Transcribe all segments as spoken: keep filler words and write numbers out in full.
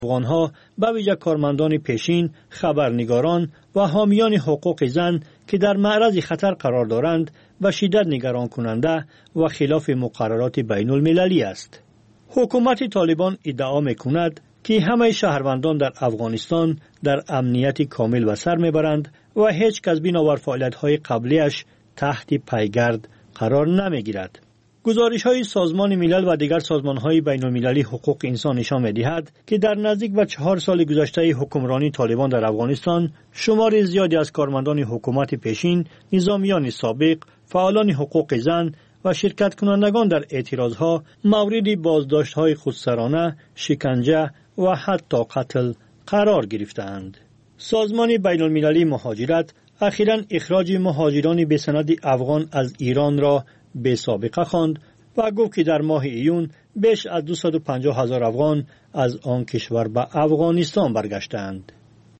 افغانها به ویژه کارمندان پیشین، خبرنگاران و حامیان حقوق زن که در معرض خطر قرار دارند به شدت نگران کننده و خلاف مقررات بین المللی است. حکومت طالبان ادعا می‌کند که همه شهروندان در افغانستان در امنیت کامل به سر میبرند و هیچ کس بنابر فعالیت‌های قبلیش تحت پیگرد قرار نمیگیرد. گزارش‌های سازمان ملل و دیگر سازمان‌های بین‌المللی حقوق انسان نشان می‌دهد که در نزدیک به چهار سال گذشته حکمرانی طالبان در افغانستان شمار زیادی از کارمندان حکومت پیشین، نظامیان سابق، فعالان حقوق زن و شرکت کنندگان در اعتراضها مورد بازداشت‌های خودسرانه، شکنجه و حتی قتل قرار گرفتند. سازمان بین‌المللی مهاجرت اخیراً اخراج مهاجران بسند افغان از ایران را به سابقه خواند و گفت که در ماه ایون بیش از دویست و پنجاه هزار افغان از آن کشور به افغانستان برگشتند.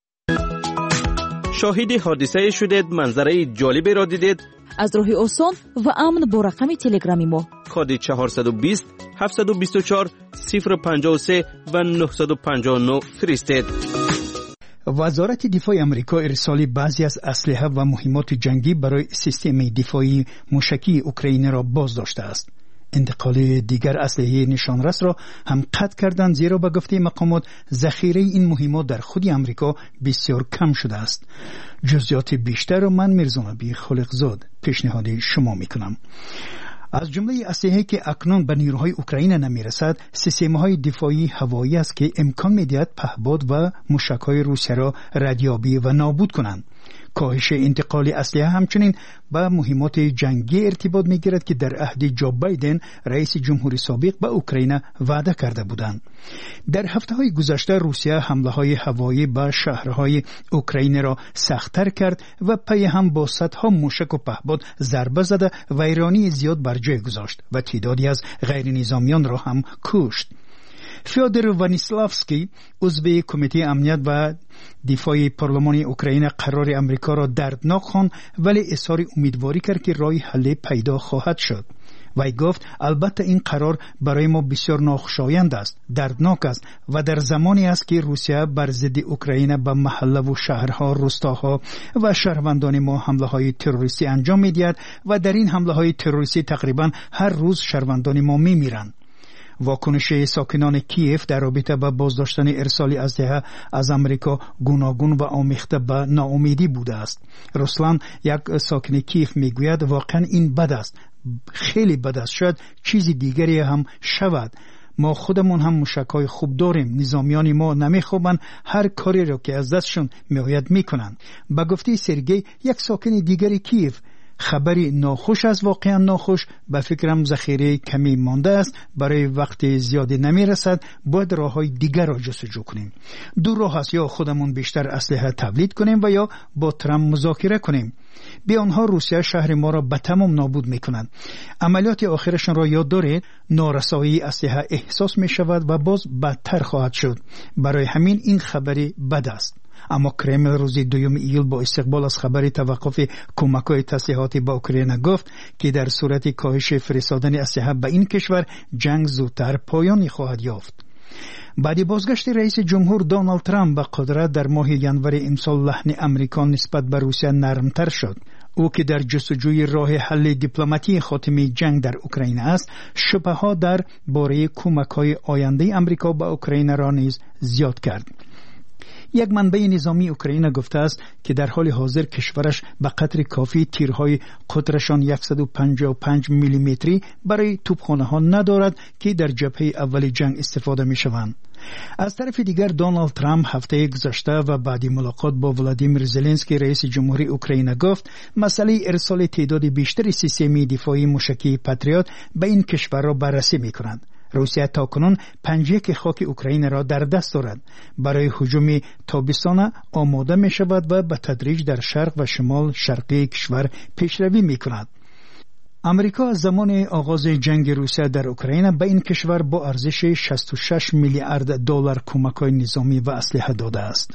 شاهد حادثه شدید، منظره جالبی را دیدید؟ از راه آسان و امن با رقم تلگرامی ما کد چهارصد و بیست هفتصد و بیست و چهار صفر پنجاه و سه و نهصد و پنجاه و نه فرستید. وزارت دفاع امریکا ارسال بعضی از اسلحه و مهمات جنگی برای سیستم دفاعی موشکی اوکراین را بازداشته است. انتقال دیگر اسلحه نشانرس را هم قطع کردند، زیرا به گفته مقامات ذخیره این مهمات در خود امریکا بسیار کم شده است. جزئیات بیشتر را من میرزا نبی خالقزاد پیشنهاد شما میکنم. از جمله اسلحه‌ای که اکنون به نیروهای اوکراین نمیرسد، سیستم‌های دفاعی هوایی است که امکان می‌دهد پهپاد و موشک‌های روسیه را ردیابی و نابود کنند. کاهش انتقال اسلحه همچنین به مهمات جنگی ارتباط می‌گیرد که در عهد جو بایدن رئیس جمهوری سابق به اوکراین وعده کرده بودند. در هفته‌های گذشته روسیه حمله‌های هوایی به شهرهای اوکراین را سخت‌تر کرد و پی هم با صدها موشک و پهپاد ضربه زده و ویرانی زیاد بر جای گذاشت و تعدادی از غیر نظامیان را هم کشت. فیودور وانیسلافسکی عضو کمیته امنیت و دفاع پارلمان اوکراین قرار امریکا را دردناک خواند، ولی اظهار امیدواری کرد که راه حل پیدا خواهد شد. وی گفت البته این قرار برای ما بسیار ناخوشایند است، دردناک است و در زمانی است که روسیه بر ضد اوکراین به محله و شهرها، روستاها و شهروندان ما حمله های تروریستی انجام می‌دهد و در این حمله های تروریستی تقریبا هر روز شهروندان ما می‌میرند. واکنش ساکنان کیف در رابطه با بازداشتن ارسال اسلحه از امریکا گوناگون و آمیخته به ناامیدی بوده است. رسلان، یک ساکن کیف، میگوید واقعا این بد است، خیلی بد است، شاید چیزی دیگری هم شود. ما خودمون هم موشک‌های خوب داریم، نظامیان ما نمیخوابند، هر کاری را که از دستشون میآید میکنند. به گفته سرگی، یک ساکن دیگری کیف، خبری ناخوش از واقعا ناخوش، به فکرم ذخیره کمی مانده است، برای وقت زیادی نمی رسد، باید راه های دیگر را جستجو کنیم. دو راه است، یا خودمون بیشتر اسلحه تولید کنیم و یا با ترامپ مذاکره کنیم. بی آنها روسیه شهر ما را به تمام نابود می کنند. عملیات آخرشان را یاد دارید، نارسایی اسلحه احساس می شود و باز بدتر خواهد شد. برای همین این خبری بد است. اما کرمل روز دوم ایول با استقبال از خبر توقف کمک‌های تسلیحاتی با اوکراین گفت که در صورت کاهش فرستادن اسلحه به این کشور جنگ زودتر پایانی خواهد یافت. بعد بازگشت رئیس جمهور دونالد ترامپ به قدرت در ماه ژانویه امسال، لحن امریکا نسبت به روسیه نرمتر شد. او که در جستجوی راه حل دیپلماتی خاتمه جنگ در اوکراین است، شبهه‌ها در باره کمک‌های آینده امریکا به اوکراین را نیز زیاد کرد. یک منبع نظامی اوکراین گفته است که در حال حاضر کشورش به قدر کافی تیرهای قطرشان صد و پنجاه و پنج میلیمتری برای توپخانه‌ها ندارد که در جبهه اول جنگ استفاده می‌شوند. از طرف دیگر دونالد ترامپ هفته گذشته و بعد ملاقات با ولادیمیر زلنسکی رئیس جمهوری اوکراین گفت مسئله ارسال تعداد بیشتری سیستم دفاعی موشکی پاتریوت به این کشور را بررسی می‌کند. روسیه تاکنون پنج یک خاک اوکراین را در دست دارد. برای هجوم تابستان آماده می شود و به تدریج در شرق و شمال شرقی کشور پیشروی می کند. امریکا از زمان آغاز جنگ روسیه در اوکراین به این کشور با ارزش شصت و شش میلیارد دلار کمک‌های نظامی و اسلحه داده است.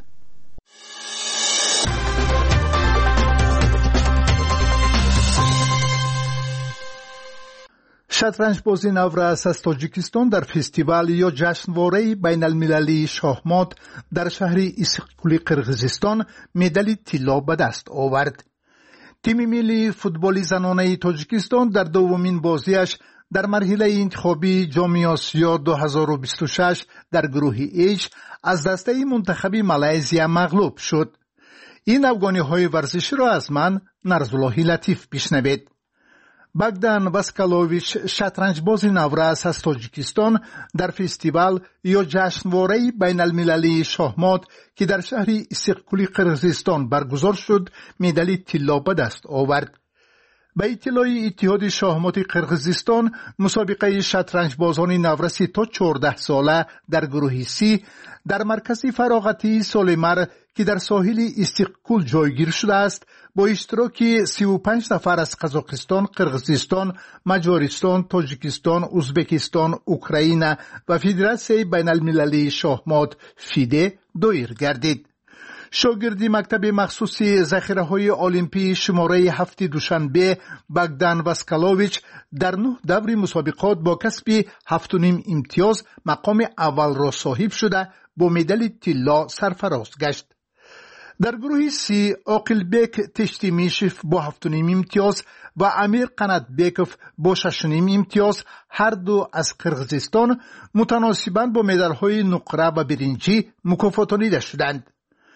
شطرنج‌بازی نورس از تاجیکستان در فستیوال یا جشنواره بین المللی شاهمات در شهر ایسیقکولی قرقیزستان مدال طلا به دست آورد. تیم ملی فوتبال زنانه تاجیکستان در دومین بازیش در مرحله انتخابی جام آسیا دو هزار و بیست و شش در گروه ایچ از دسته منتخب مالزیا مغلوب شد. این افغانی‌های ورزشی را از من نرزاللهی لطیف بشنوید. باگدان واسکالوویچ شطرنج‌باز نورس از تاجیکستان در فستیوال یا جشنواره بین المللی شاهمات که در شهر ایسیقکولی قرقیزستان برگزار شد مدال طلا به دست آورد. به اطلاع اتحاد شاهمات قرقیزستان مسابقه شطرنج‌بازان نورسی تا چهارده ساله در گروه سی در مرکز فراغتی سلیمر که در ساحل ایسیقکول جایگیر شده است با اشتراک سی و پنج نفر از قزاقستان، قرقیزستان، مجارستان، تاجیکستان، ازبکستان، اوکراین و فدراسیون بین المللی شاهمات فیده دایر گردید. شاگردی مکتب مخصوص ذخیره‌های المپی شماره هفت دوشنبه باگدان واسکالوویچ در نه دور مسابقات با کسب هفت و نیم امتیاز مقام اول را صاحب شده با مدال طلا سرفراز گشت. در گروه سی عاقلبک تشتیمیشف با هفت و نیم امتیاز و امیر قناتبکوف با شش و نیم امتیاز هر دو از قرقیزستان متناسباً با مدال‌های نقره و برنجی مکافاتانیده شدند.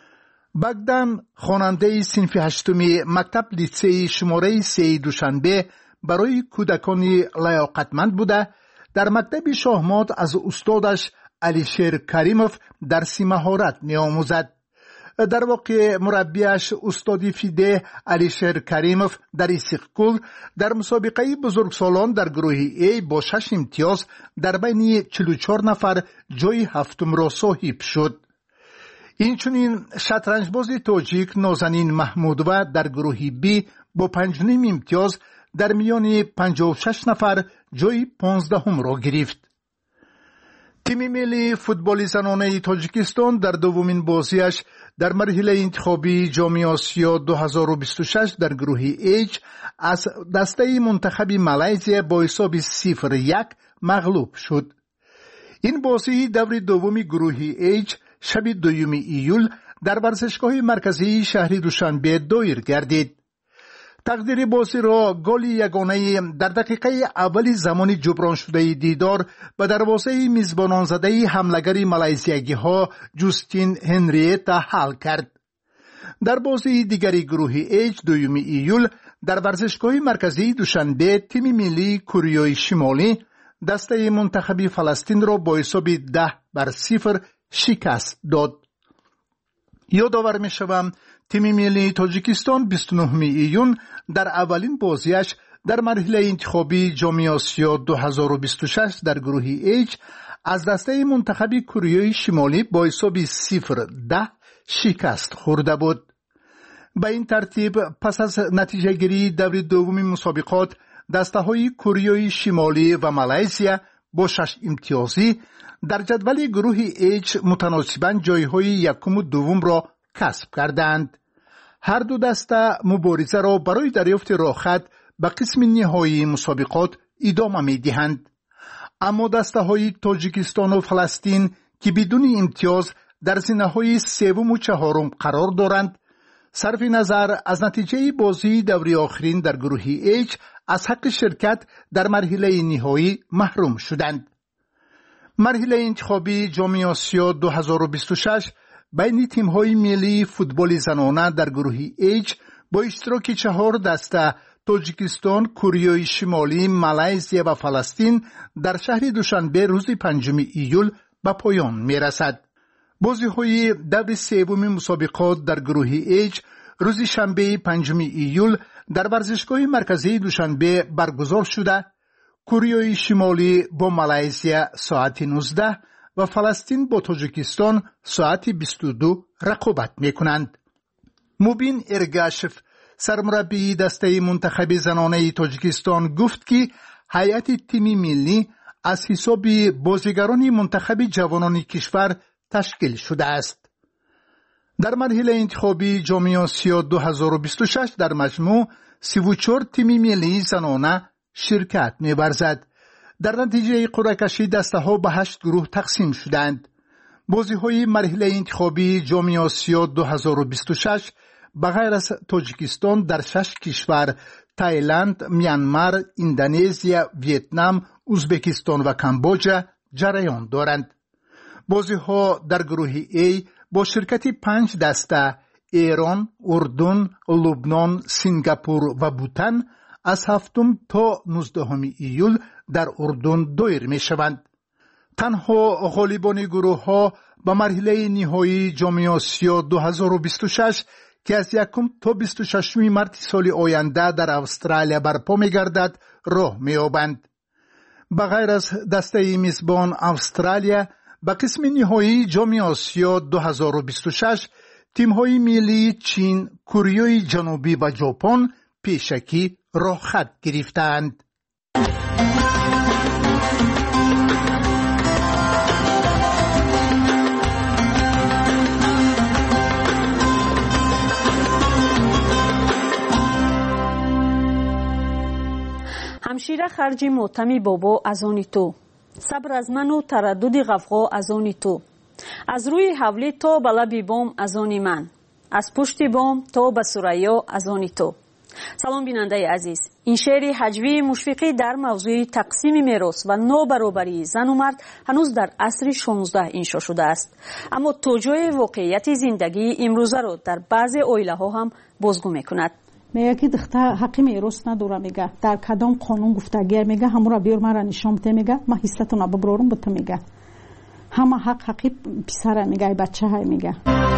باگدان خواننده صنف هشتمی مکتب لیسه‌ای شماره سه دوشنبه برای کودکان لیاقتمند بوده در مکتب شاهمات از استادش علیشیر کریموف درس مهارت می‌آموزد. در واقع مربیش استادی فیده علیشیر کریموف در ایسیقکول در مسابقه بزرگسالان در گروه ای با شش امتیاز در بین چهل و چهار نفر جای هفتم را صاحب شد. اینچنین شطرنج‌باز تاجیک نازنین محمودوه در گروه بی با پنج و نیم امتیاز در میان پنجاه و شش نفر جای پانزدهم را گرفت. تیم ملی فوتبال زنانه تاجیکستان در دومین بازیش در مرحله انتخابی جام آسیا دو هزار و بیست و شش در گروه ایچ از دسته منتخب مالزیا با حساب صفر یک مغلوب شد. این بازی دور دومی گروه ایچ شب دوم ایول در ورزشگاه مرکزی شهر دوشنبه دایر گردید. تقدیر بازی را گل یگانه در دقیقه اول زمان جبران شده دیدار به دروازه میزبانان زده حملگر مالزیایی ها جوستین هنریتا حل کرد. در بازی دیگری گروه ایچ دوم ایول در ورزشگاه مرکزی دوشنبه تیم ملی کره شمالی دسته منتخب فلسطین را با حساب ده بر صفر شکست داد. یادآور می‌شوم تیم ملی تاجیکستان بیست و نه ایون در اولین بازیش در مرحله انتخابی جام آسیا دو هزار و بیست و شش در گروه ایچ از دسته منتخب کره شمالی با حساب صفر ده شکست خورده بود. به این ترتیب پس از نتیجه گیری دور دوم مسابقات دسته های کره شمالی و مالزیا با شش امتیازی در جدول گروه ایچ متناسباً جایهای یکم و دوم را کسب کردند. هر دو دسته مبارزه را برای دریافت راحت به قسم نهایی مسابقات ادامه می‌دهند. اما دسته های تاجیکستان و فلسطین که بدون امتیاز در زینه‌های سوم و چهارم قرار دارند، صرف نظر از نتیجه بازی دوری آخرین در گروه ایچ از حق شرکت در مرحله نهایی محروم شدند. مرحله انتخابی جام آسیا دو هزار و بیست و شش بین تیم‌های ملی فوتبال زنانه در گروه ایچ با اشتراک چهار دسته تاجیکستان، کره شمالی، مالزیا و فلسطین در شهر دوشنبه روز پنجم ایول به پایان می‌رسد. بازی‌های دور سوم مسابقات در گروه ایچ روز شنبه پنجم ایول در ورزشگاه مرکزی دوشنبه برگزار شده. کره شمالی با مالزیا ساعت نوزده و فلسطین با تاجیکستان ساعت بیست و دو رقابت می‌کنند. مبین ارگاشف سرمربی دسته منتخب زنانه تاجیکستان گفت که هیئت تیم ملی از حساب بازیگران منتخب جوانان کشور تشکیل شده است. در مرحله انتخابی جام آسیا دو هزار و بیست و شش در مجموع سی و چهار تیم ملی زنانه شرکت می‌ورزد در نتیجه قرعه کشی دسته ها به هشت گروه تقسیم شدند. بازی های مرحله انتخابی جام آسیا دو هزار و بیست و شش به غیر از تاجیکستان در شش کشور تایلند، میانمار، اندونزیا، ویتنام، ازبکستان و کامبوجا جریان دارند. بازی ها در گروه A با شرکت پنج دسته ایران، اردن، لبنان، سنگاپور و بوتان از هفتم تا نوزدهم ایول در اردن دایر می شوند. تنها غالبان گروه ها به مرحله نهایی جام آسیا دو هزار و بیست و شش که از یکم تا بیست و ششم مارس سال آینده در استرالیا برپا می گردد راه می یابند. به غیر از دسته میزبان استرالیا، به قسم نهایی جام آسیا دو هزار و بیست و شش تیم‌های ملی چین، کره جنوبی و ژاپن پیشکی راه خط گرفتند. همشیره خرجی موتمی بابا از آنی تو، صبر از من و تردد غفغا از آنی تو، از روی حولی تا به لب بام از آنی من، از پشت بام تا به ثریا از آنی تو. سلام بیننده عزیز، این شعر هجوی مشفقی در موضوع تقسیم میراث و نابرابری زن و مرد هنوز در عصر شانزده انشا شده است، اما توجه واقعیت زندگی امروزه را در بعض عائله ها هم بازگو میکند. میگه که دختر حقی میراث نداره، میگه در کدام قانون گفتگی، میگه همون را بیار مرا نشان بده، میگه من حصتون اب برورم بته، میگه همه حق حقی پسر، میگه بچه های، میگه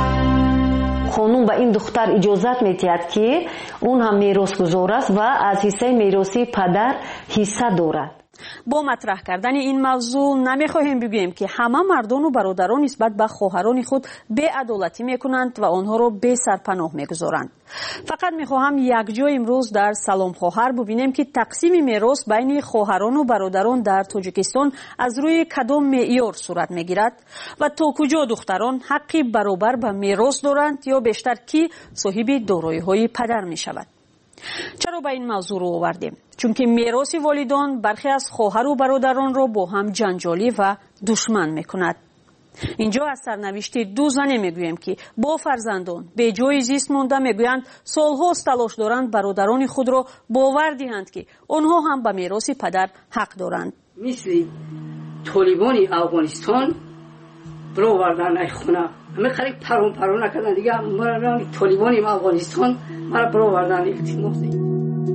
قانون به این دختر اجازت میدهد که اون هم میراث گزار است و از حصه میراثی پدر حصه دارد. با مطرح کردن این موضوع نمیخواهیم بگوییم که همه مردان و برادران نسبت به خواهران خود بی‌عدالتی میکنند و آنها را بی سرپناه میگذارند. فقط میخواهم یک جا امروز در سلام خواهر ببینیم که تقسیم میراث بین خواهران و برادران در تاجیکستان از روی کدام معیار صورت میگیرد و تا کجا دختران حقی برابر به میراث دارند یا بیشتر کی صاحب دارایی‌های پدر میشود. چرا به این موضوع رو آوردیم؟ چون که میراث والدان برخی از خواهر و برادران را با هم جنجالی و دشمن میکند. اینجا از سرنوشت دو زن میگوییم که با فرزندان به جای زیست مانده، میگویند سالهاست تلاش دارند برادران خود را باور دهند که آنها هم به میراث پدر حق دارند. مثل طالبان افغانستان برو وردن ای خونه همه خریق پرون پرون نکردن دیگه، مرا طالبان افغانستان مرا برو وردن احتمال.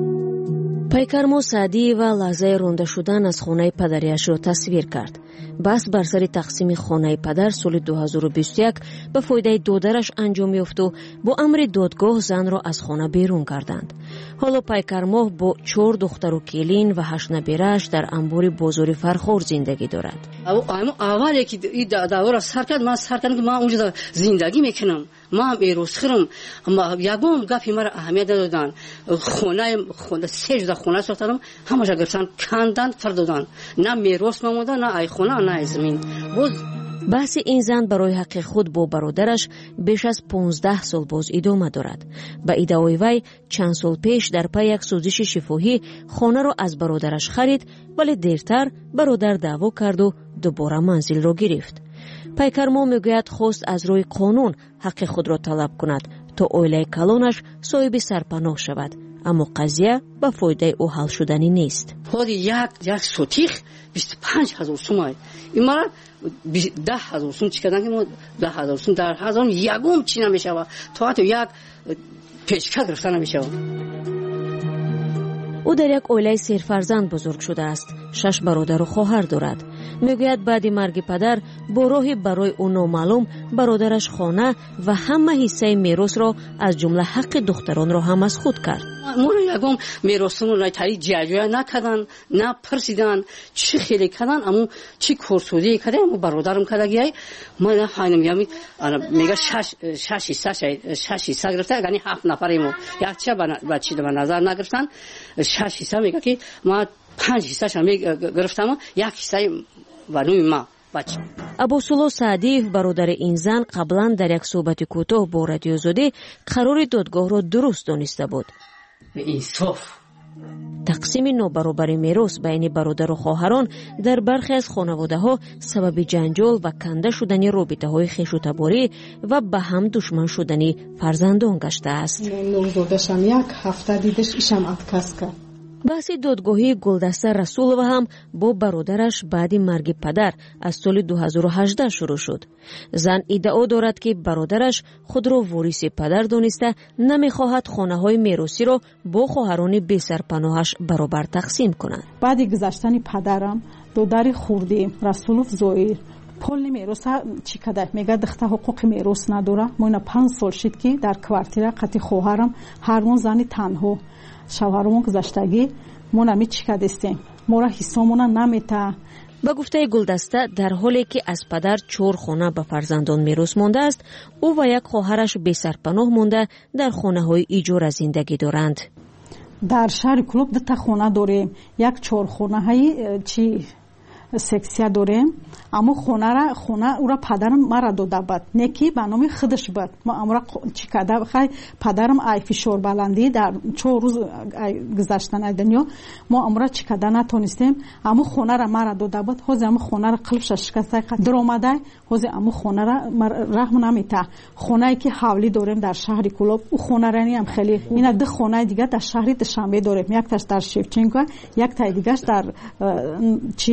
پیکرمو سعدی و لحظه رونده شدن از خانه پدریش را تصویر کرد. بس بر سر تقسیم خانه پدر سال دو هزار و بیست و یک به فایده دادرش انجام یافت و با امر دادگاه زن را از خانه بیرون کردند. حالا پیکرمو با چهار دختر و کلین و هشت نبیره‌اش در انبار بازار فرخور زندگی دارد. اولی که این دعوا را سر کرد، من سر کردم که من اونجا زندگی میکنم، ما هم ایروز خرم، اما یکم گپی مرا اهمیت دادن. خونه خونه سه جدا خونه ساختم، همش گرفتن کندن فردادن، نه میراث مونده، نه ای خونه نه زمین. باز بحث این زن برای حق خود با برادرش بیش از پانزده سال باز ادامه دارد. با ادعای وی چند سال پیش در پی یک سوزش شفاهی خانه را از برادرش خرید، ولی دیرتر برادر دعوا کرد و دوباره منزل را گرفت. پیکرمو میگوید خواست از روی قانون حق خود را طلب کند تا عائله کلانش صاحب سرپناه شود، اما قضیه به فایده او حل شدنی نیست. خود یک یک سوتیخ بیست و پنج هزار سوم، این مرا ده هزار سوم چی کردن که ما ده هزار سوم در هزار یکم چی نمیشه تا حتی یک پیشکش گرفتن نمیشه. او در یک عائله سرفرزند بزرگ شده است. شش برادر و خواهر دارد. میگوید بعد مرگ پدر با راهی برای او نامعلوم برادرش خانه و همه حصه میراث را از جمله حق دختران را هم از خود کرد. ما یکم میراثمون را تری جاجویا نکردن، نه پرسیدن چی خیلی کردن، اما چی کورسودی کردن، اما برادرم کردگی من خانم یامی میگه شش شش حصه شش حصه گرفته، یعنی هفت نفریم، یک چه بچه به نظر نگرفتن. شش حصه میگه که ما پنج حصه شم گرفتم، یک حصه ونوی ما بچه. ابوسلو سعدیف برادر این زن قبلا در یک صحبت کوتاه با رادیو زاده قرار دادگاه را درست دانسته بود. به انصاف тақсими нобаробари мерос байни бародару хоҳарон дар бархе аз хонаводаҳо сабаби ҷанҷол ва канда шудани робитаҳои хешутаборӣ ва ба ҳам душман шудани фарзандон гаштааст. нурзодашам як ҳафта дидаш ишам отказ кард. баҳси додгоҳии Гулдаста Расулова ҳам бо бародараш баъди марги падар аз соли ду ҳазору ҳаждаҳ шурӯъ шуд. зан иддао дорад ки бародараш худро вориси падар дониста намехоҳад хонаҳои меросиро бо хоҳарони бесарпаноҳаш баробар тақсим кунад. баъди гузаштани падарам додари хурди Расулов Зоир полни мероса чӣ када мега духта ҳуқуқи мерос надора. моина панҷ сол шид ки дар квартира қати хоҳарам ҳармон зани танҳо шавҳаромон гузаштагӣ мо нами чӣ кадистем мора ҳисомона намета. ба гуфтаи Гулдаста дар ҳоле ки аз падар чор хона ба фарзандон мерос мондааст, ӯ ва як хоҳараш бесарпаноҳ монда дар хонаҳои иҷора зиндагӣ доранд. дар шаҳри Кӯлоб дута хона дорем, як чорхонаҳои чи сексия дорем, аммо хонара хона ура падарам мара дода бад, не ки ба номи худаш бад. мо амра чӣ када хай падарам ай фишорбаландӣ дар чор рӯз гузаштани дунё мо амра чӣ када натонистем, аммо хонара мара дода бад. ҳозир аммо хонара қилбша шикастай даромадай, ҳозир аммо хонара раҳм намета. хонае ки ҳавлӣ дорем дар шаҳри Кӯлоб, ӯ хонарани ам хеле ина ду хонаи дигар дар шаҳри Душанбе дорем, якташ дар Шевченко, яктаи дигаш дар чи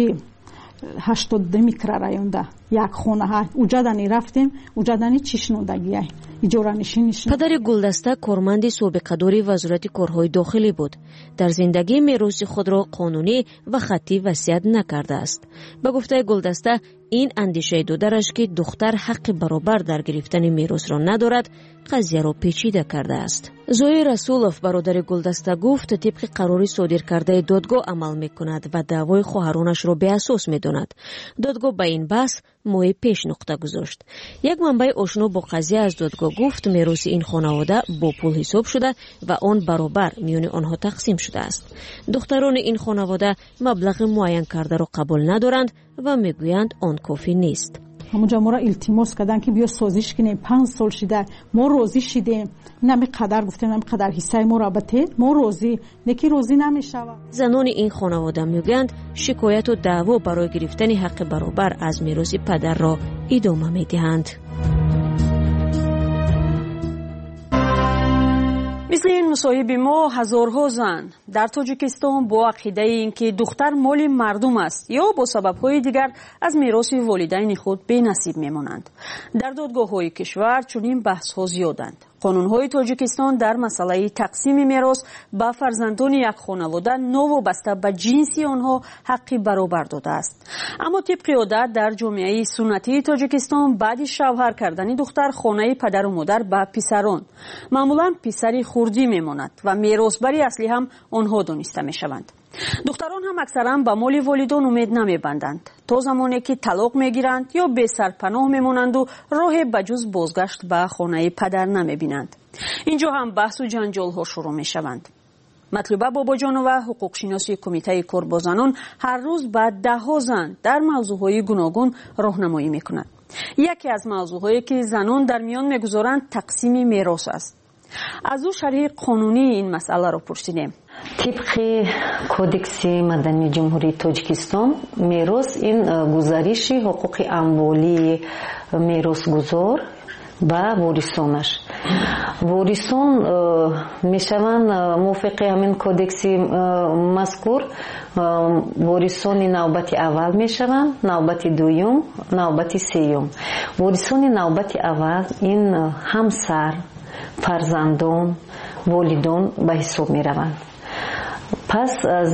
ҳаштоду микрорайонда як хонаҳа уҷадани рафтем уҷадани чишнодагия иҷоранишин. падари Гулдаста корманди собиқадори вазорати корҳои дохилӣ буд. дар зиндагӣ мероси худро қонунӣ ва хаттӣ васият накардааст. ба гуфтаи Гулдаста ин андешаи додараш ки духтар ҳаққи баробар дар гирифтани меросро надорад қазияро печида кардааст. Зоир Расулов бародари Гулдаста гуфт тибқи қарори содиркардаи додгоҳ амал мекунад ва даъвои хоҳаронашро беасос медонад. додгоҳ ба ин баҳс моҳи пеш нуқта гузошт. як манбаи ошно бо қазия аз додгоҳ гуфт мероси ин хонавода бо пул ҳисоб шуда ва он баробар миёни онҳо тақсим шудааст. духтарони ин хонавода маблағи муайян кардаро қабул надоранд ва мегӯянд он кофӣ нест. ҳамунҷа моро илтимос карданд ки биё созиш кинем, панҷ сол шида мо розӣ шидем, нами қадар гуфтем, нами қадар ҳиссаи мо рабате мо розӣ, неки розӣ намешавад. занони ин хонавода мегӯянд шикояту даъво барои гирифтани ҳаққи баробар аз мероси падарро идома медиҳанд. мисли ин мусоҳиби мо ҳазорҳо зан дар Тоҷикистон бо ақидаи ин ки духтар моли мардум аст ё бо сабабҳои дигар аз мероси волидайни худ бенасиб мемонанд. дар додгоҳҳои кишвар чунин баҳсҳо зиёданд. қонунҳои Тоҷикистон дар масъалаи тақсими мерос ба фарзандони як хонавода новобаста ба ҷинси онҳо ҳаққи баробар додааст. аммо тибқи одат дар ҷомеаи суннатии Тоҷикистон баъди шавҳар кардани духтар хонаи падару модар ба писарон маъмулан писари хурдӣ мемонад ва меросбари аслӣ ҳам онҳо дониста мешаванд. духтарон ҳам аксаран ба моли волидон умед намебанданд то замоне ки талоқ мегиранд ё бесарпаноҳ мемонанду роҳе ба ҷуз бозгашт ба хонаи падар намебинанд. инҷо ҳам баҳсу ҷанҷолҳо шурӯъ мешаванд. матлуба бобоҷонова ҳуқуқшиноси кумитаи кор бо занон ҳар рӯз ба даҳҳо зан дар мавзӯъҳои гуногун роҳнамоӣ мекунад. яке аз мавзӯъҳое ки занон дар миён мегузоранд тақсими мерос аст. аз ӯ шарҳи қонунии ин масъаларо пурсидем. тибқи кодекси мадании ҷумҳурии Тоҷикистон мерос ин гузариши ҳуқуқи амволии меросгузор ба ворисонаш. ворисон мешаванд мувофиқи ҳамин кодекси мазкур ворисони навбати аввал мешаванд, навбати дуюм, навбати сеюм. ворисони навбати аввал ин ҳамсар, фарзандон, волидон ба ҳисоб мераванд. пас аз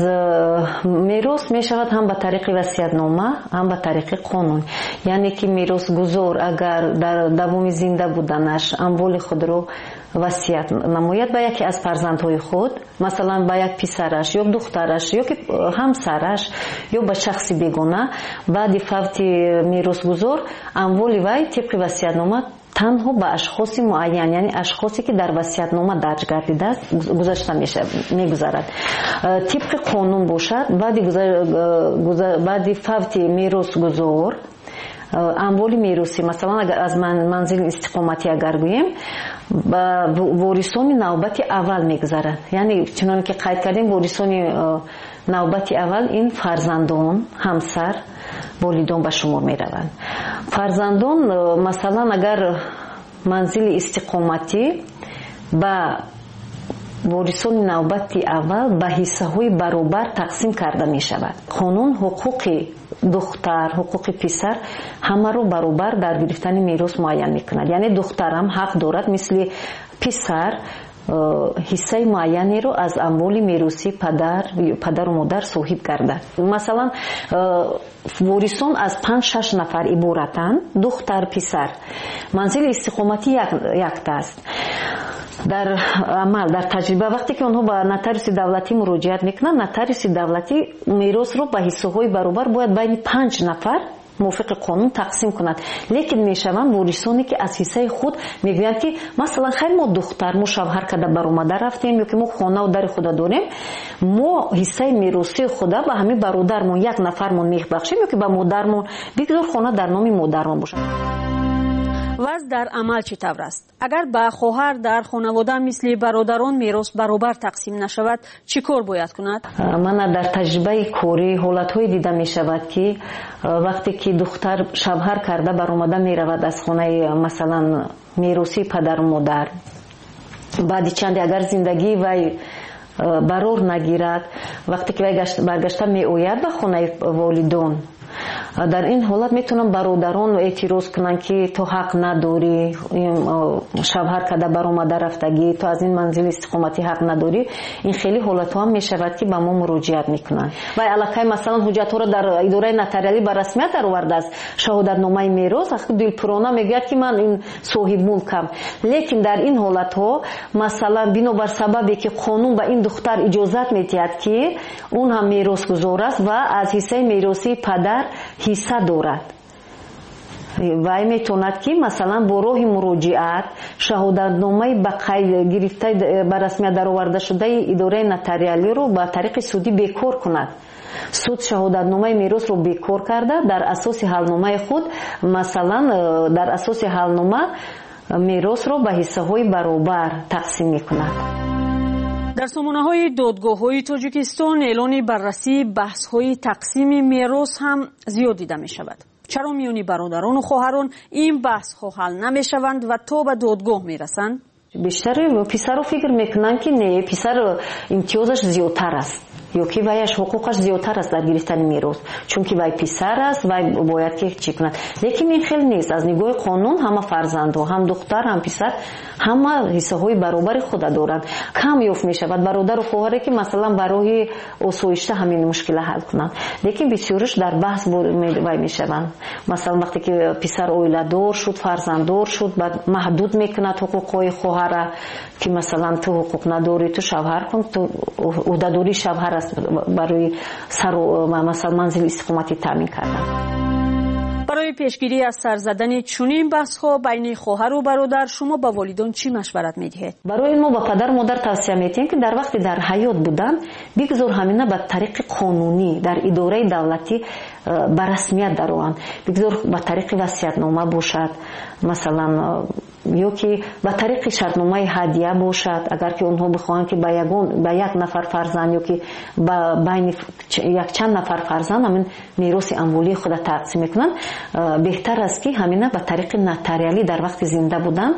мерос мешавад ҳам ба тариқи васиятнома, ҳам ба тариқи қонун. яъне ки меросгузор агар дар давоми зинда буданаш амволи худро васият намояд ба яке аз фарзандҳои худ, масалан ба як писараш ё духтараш ё ки ҳамсараш ё ба шахси бегона, баъди фавти меросгузор амволи вай тибқи васиятнома танҳо ба ашхоси муайян, яъне ашхосе ки дар васиятнома дарҷ гардидааст гузашта мегузарад. тибқи қонун бошад баъди баъди фавти меросгузор амволи меросӣ, масалан агар аз манзили истиқоматӣ агар гӯем, ба ворисони навбати аввал мегузарад. Яъне чунон ки қайд кардем, ворисони навбати аввал ин фарзандон, ҳамсар, волидон ба шумор мераванд. Фарзандон масалан агар манзили истиқоматӣ ба ворисони навбати аввал ба ҳиссаҳои баробар тақсим карда мешавад. қонун ҳуқуқи духтар, ҳуқуқи писар ҳамаро баробар дар гирифтани мерос муайян мекунад. Яъне духтарам ҳақ дорад мисли писар ҳиссаи муайянеро аз амволи мероси падар падару модар соҳиб гардад. Масалан ворисон аз панҷ шаш нафар иборатанд, духтар, писар. манзили истиқоматӣ якта аст. дар амал, дар таҷриба вақте ки онҳо ба нотариуси давлатӣ муроҷиат мекунанд, нотариуси давлатӣ меросро ба ҳиссаҳои баробар бояд байни панҷ нафар мувофиқи қонун тақсим кунад. лекин мешаванд ворисоне ки аз ҳиссаи худ мегӯянд ки масалан хайр мо духтар, мо шавҳар када баромада рафтем, ё ки мо хонаву дари худа дорем, мо ҳиссаи меросии худа ба ҳамин бародармон як нафармон мебахшем, ё ки ба модармон бигзор хона дар номи модармон бошад. ваз дар амал чӣ тавр аст? агар ба хоҳар дар хонавода мисли бародарон мерос баробар тақсим нашавад, чӣ кор бояд кунад? мана дар таҷрибаи корӣ ҳолатҳое дида мешавад ки вақте ки духтар шавҳар карда баромада меравад аз хонаи масалан меросии падару модар, баъди чанде агар зиндагии вай барор нагирад, вақте ки вай баргашта меояд ба хонаи волидон, дар ин ҳолат метавонанд бародарон эътироз кунанд ки то ҳақ надорӣ, шавҳар када баромада рафтагӣ, то аз ин манзили истиқоматӣ ҳақ надорӣ. ин хеле ҳолатҳо ҳам мешавад ки ба мо муроҷиат мекунанд. вай аллакай масалан ҳуҷҷатҳоро дар идораи нотариалӣ ба расмият даровардааст, шаҳодатномаи мерос, дилпурона мегӯяд ки ман ин соҳиб мулкам. лекин дар ин ҳолатҳо масалан бинобар сабабе ки қонун ба ин духтар иҷозат медиҳад ки он ҳам меросгузор аст ва аз ҳиссаи меросии падар ҳисса дорад, вай метавонад ки масалан бо роҳи муроҷиат шаҳодатномаи ба қайд гирифта ба расмият даровардашудаи идораи нотариалиро ба тариқи судӣ бекор кунад. суд шаҳодатномаи меросро бекор карда дар асоси ҳалномаи худ масалан дар асоси ҳалнома меросро ба ҳиссаҳои баробар тақсим мекунад. дар сомонаҳои додгоҳҳои Тоҷикистон эълони баррасии баҳсҳои тақсими мерос ҳам зиёд дида мешавад. чаро миёни бародарону хоҳарон ин баҳсҳо ҳал намешаванд ва то ба додгоҳ мерасанд? бештари писаро фикр мекунанд ки не, писар имтиёзаш зиёдтар аст, ё ки ваяш ҳуқуқаш зиёдтар аст дар гирифтани мерос, чунки вай писар аст, вай бояд ки чӣ кунад. лекин ин хел нест. аз нигоҳи қонун ҳама фарзандҳо, ҳам духтар, ҳам писар ҳама ҳиссаҳои баробари худа доранд. кам ёфт мешавад бародару хоҳаре ки масалан ба роҳи осоишта ҳамин мушкила ҳал кунанд. лекин бисёриш дар баҳс вай мешаванд. масалан вақте ки писар оиладор шуд, фарзанддор шуд, баъд маҳдуд мекунад ҳуқуқҳои хоҳара ки масалан ту ҳуқуқ надорӣ, ту шавҳар кун, ту уҳдадории шавҳар аст барои сару масалан манзили истиқоматӣ таъмин кардан. барои пешгирӣ аз сар задани чунин баҳсҳо байни хоҳару бародар шумо ба волидон чӣ машварат медиҳед? барои мо ба падару модар тавсия метиҳем ки дар вақти дар ҳаёт буданд бигзор ҳамина ба тариқи қонунӣ дар идораи давлатӣ ба расмият дароанд. бигзор ба тариқи васиятнома бошад, масалан ё ки ба тариқи шартномаи ҳадия бошад, агар ки онҳо бихоҳанд ки ба ягон ба як нафар фарзанд ё ки ба байни якчанд нафар фарзанд ҳамин мероси амволии худа тақсим мекунанд, беҳтар аст ки ҳамина ба тариқи нотариалӣ дар вақти зинда будан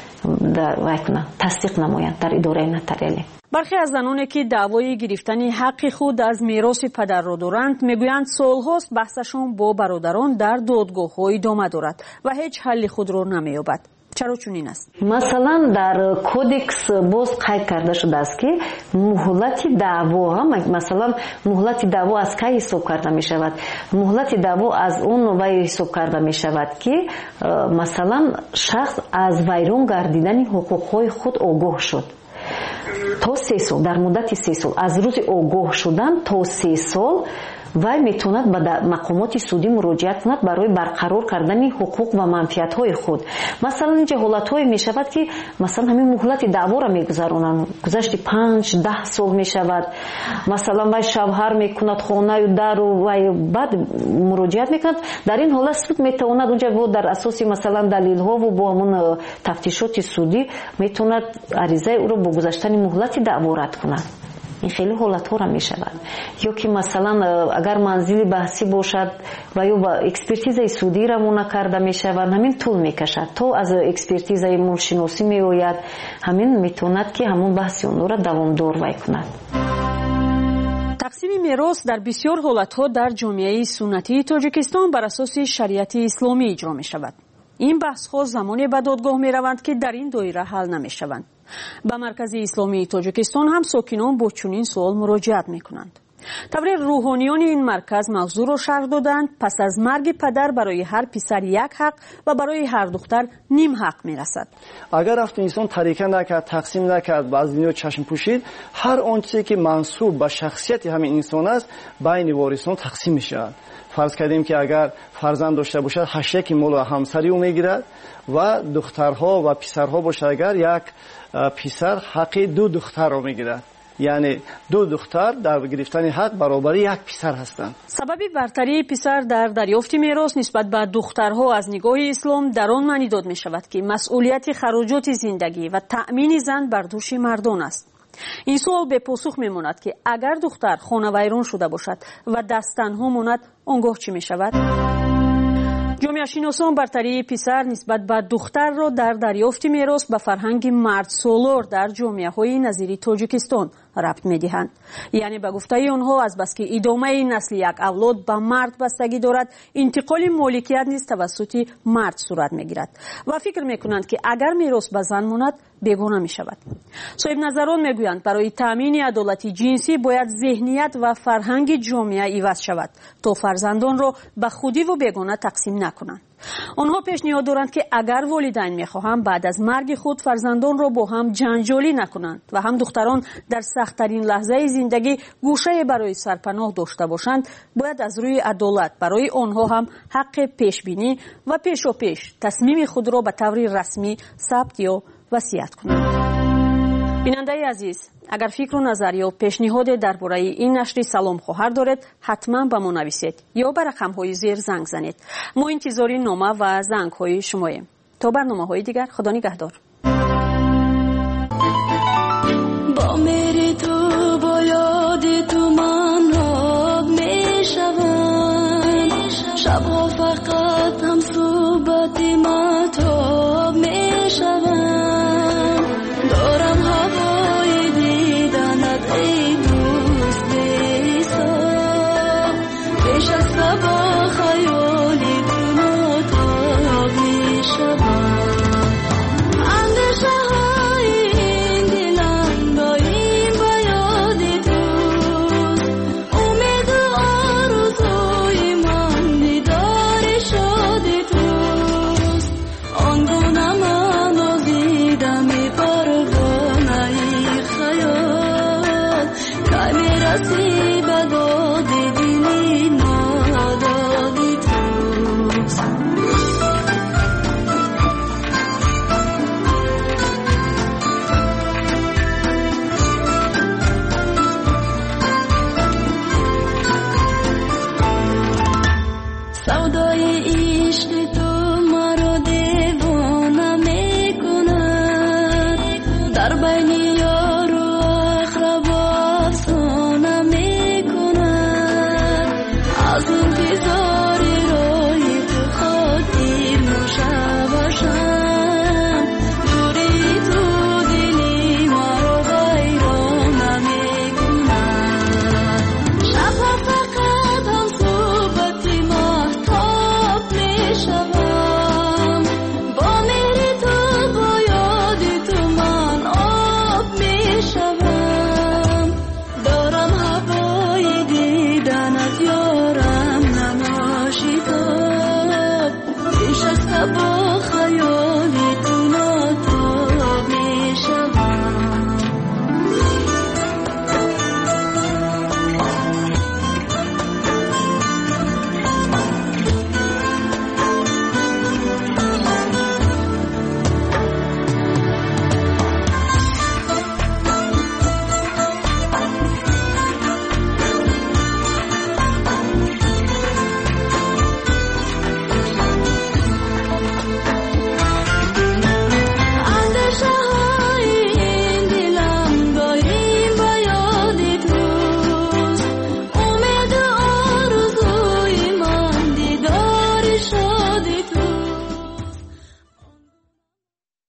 вай кунанд, тасдиқ намоянд дар идораи нотариалӣ. бархе аз заноне ки даъвои гирифтани ҳаққи худ аз мероси падарро доранд мегӯянд солҳост баҳсашон бо бародарон дар додгоҳҳо идома дорад ва ҳеҷ ҳалли худро намеёбад. чаро чунин аст? масалан дар кодекс боз қайд карда шудааст ки муҳлати даъво, масалан муҳлати даъво аз кай ҳисоб карда мешавад? муҳлати даъво аз он вай ҳисоб карда мешавад ки масалан шахс аз вайрон гардидани ҳуқуқҳои худ огоҳ шуд. то се сол, дар муддати се сол, аз рӯзи огоҳ шудан то се сол вай метавонад ба мақомоти судӣ муроҷиат кунад барои барқарор кардани ҳуқуқ ва манфиатҳои худ. Масалан инҷа ҳолатҳое мешавад ки масалан ҳамин муҳлати даъвора мегузаронанд, гузашти панҷ даҳ сол мешавад. Масалан вай шавҳар мекунад хонаю дару вай баъд муроҷиат мекунад. дар ин ҳолат суд метавонад унҷа дар асоси масалан далилҳову бо ҳамон тафтишоти судӣ метавонад аризаи ӯро бо гузаштани муҳлати даъво рад кунад. این خیلی حالت ها را می شود. یا که مثلا اگر منزلی بحثی باشد و یا با اکسپرتیزای سودی را مونه کرده می شود، همین طول می کشد تا از اکسپرتیزای مولشناسی می آید، همین می تواند که همون بحثی اون را دوامدار وای کند. تقسیم میراث در بسیار حالتها در جامعه سنتی تاجیکستان بر اساس شریعت اسلامی اجرا می شود. این بحث ها زمانی به دادگاه می روند که در این دایره حل نمی شوند. به مرکز اسلامی تاجیکستان هم ساکنان با چنین سوال مراجعت می کنند. طبعا روحانیان این مرکز موضوع را شرح دادند. پس از مرگ پدر برای هر پسر یک حق و برای هر دختر نیم حق می رسد. اگر رفت انسان طریقه نکرد، تقسیم نکرد و از دنیا چشم پوشید، هر آنچه که منسوب به شخصیت همین انسان است بین وارثان تقسیم می شود. فرض کردیم که اگر فرزند داشته باشد هشت مال و همسری او میگیرد و دخترها و پسرها باشد اگر یک پسر حق دو دختر را میگیرد. یعنی دو دختر در گرفتن حق برابر یک پسر هستند. سبب برتری پسر در دریافت میراث نسبت به دخترها از نگاه اسلام در آن معنی داده می شود که مسئولیت خراجات زندگی و تأمین زن بر دوش مردان است. این سوال به پاسخ میماند که اگر دختر خانه ویران شده باشد و دست تنها ماند آنگاه چی می شود؟ جامعه شناسان برتری پسر نسبت به دختر را در دریافت میراث به فرهنگ مرد سالار در جامعه های نظیر تاجیکستان ربط می دهند. یعنی به گفته آنها از بس که ادامه نسل یک اولاد به مرد بستگی دارد، انتقال مالکیت نیز توسط مرد صورت می گیرد و فکر می کنند که اگر میراث به زن ماند بیگانه می شود. صاحب نظران می گویند برای تامین عدالت جنسی باید ذهنیت و فرهنگ جامعه عوض شود تا فرزندان را به خودی و بیگانه تقسیم نکنند. آنها پیشنهاد دارند که اگر والدین میخواهند بعد از مرگ خود فرزندان را با هم جنجالی نکنند و هم دختران در سخت‌ترین لحظه زندگی گوشه برای سرپناه داشته باشند، باید از روی عدالت برای آنها هم حق پیشبینی و پیشا پیش تصمیم خود را به طور رسمی ثبت یا وصیت کنند. بیننده عزیز، اگر فکر و نظر یا پیشنهاد درباره این نشر سلام خواهر دارید حتما به ما نویسید یا به رقم‌های زیر زنگ زنید. ما انتظار نامه و زنگ‌های شماییم. تا برنامه‌های دیگر، خدا نگهدار. با